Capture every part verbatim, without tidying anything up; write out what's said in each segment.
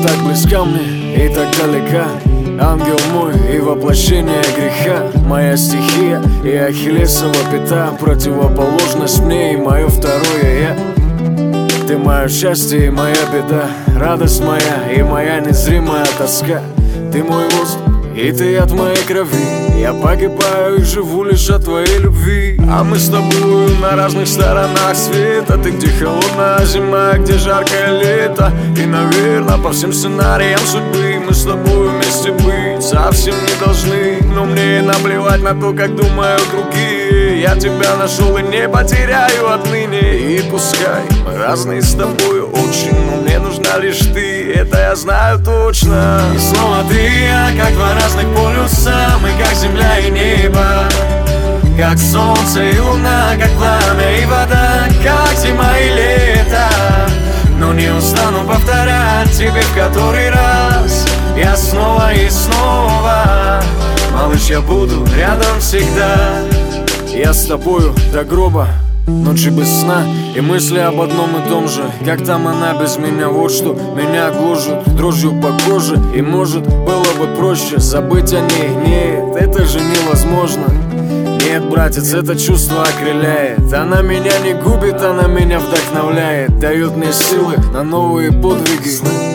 так близка мне и так далека. Ангел мой и воплощение греха, моя стихия и ахиллесова пята, противоположность мне и мое второе я. Ты мое счастье и моя беда, радость моя и моя незримая тоска. Ты мой воздух и ты от моей крови, я погибаю и живу лишь от твоей любви. А мы с тобою на разных сторонах света. Ты где холодная зима, где жаркое лето. И, наверное, по всем сценариям судьбы мы с тобой вместе быть совсем не должны. Но мне наплевать на то, как думают другие. Я тебя нашел и не потеряю отныне. И пускай мы разные с тобой очень, но мне нужна лишь ты, это я знаю точно. И снова ты и я, как два разных полюса. Мы как земля и небо, как солнце и луна, как пламя и вода, как зима и лето. Но не устану повторять тебе в который раз. Я снова и снова, малыш, я буду рядом всегда. Я с тобою до гроба, ночи без сна и мысли об одном и том же. Как там она без меня, вот что меня гложет дрожью по коже. И может было бы проще забыть о ней. Нет, это же невозможно. Нет, братец, это чувство окрыляет. Она меня не губит, она меня вдохновляет, дает мне силы на новые подвиги.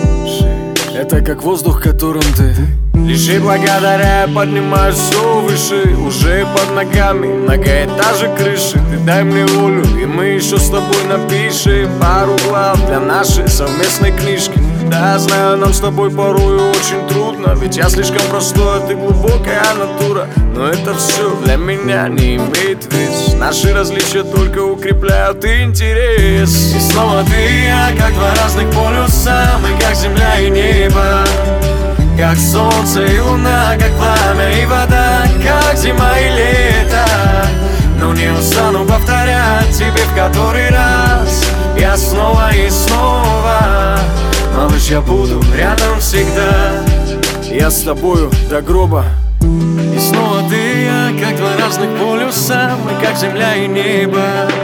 Это как воздух, которым ты лишь и благодаря я поднимаюсь все выше. Уже под ногами многоэтажек крыши. Ты дай мне волю, и мы еще с тобой напишем пару глав для нашей совместной книжки. Да, знаю, нам с тобой порой очень трудно, ведь я слишком простой, а ты глубокая натура. Но это все для меня не имеет вес. Наши различия только укрепляют интерес. И снова ты и я, как два разных полюса. Мы как земля и небо, как солнце и луна, как пламя и вода, как зима и лето. Но не устану повторять тебе в который раз. Я снова и снова, малыш, я буду рядом всегда. Я с тобою до гроба. И снова ты и я, как два разных полюса. Мы как земля и небо,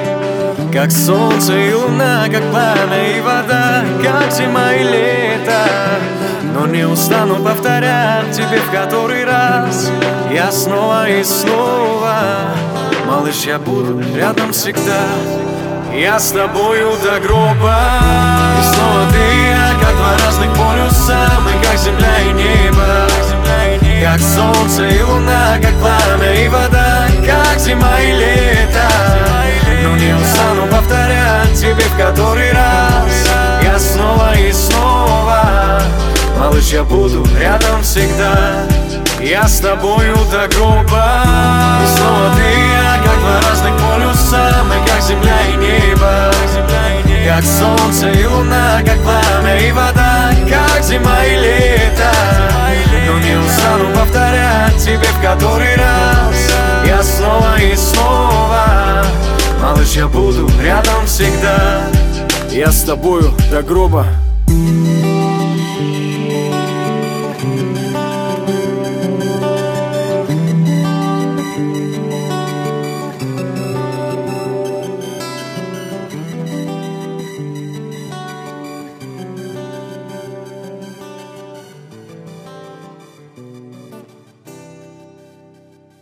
как солнце и луна, как пламя и вода, как зима и лето. Но не устану повторять тебе в который раз. Я снова и снова, малыш, я буду рядом всегда. Я с тобою до гроба. И снова ты и я, как два разных полюса. Мы как земля и небо, как солнце и луна, как пламя и вода, как зима и лето. Но не устану повторять тебе в который раз. Я снова и снова, малыш, я буду рядом всегда. Я с тобою до гроба. И снова ты и я, как два разных полюса. Мы как земля и небо, как солнце и луна, как пламя и вода, как зима и лето. Но не устану повторять тебе в который раз. Я снова и снова, малыш, я буду рядом всегда. Я с тобою до гроба.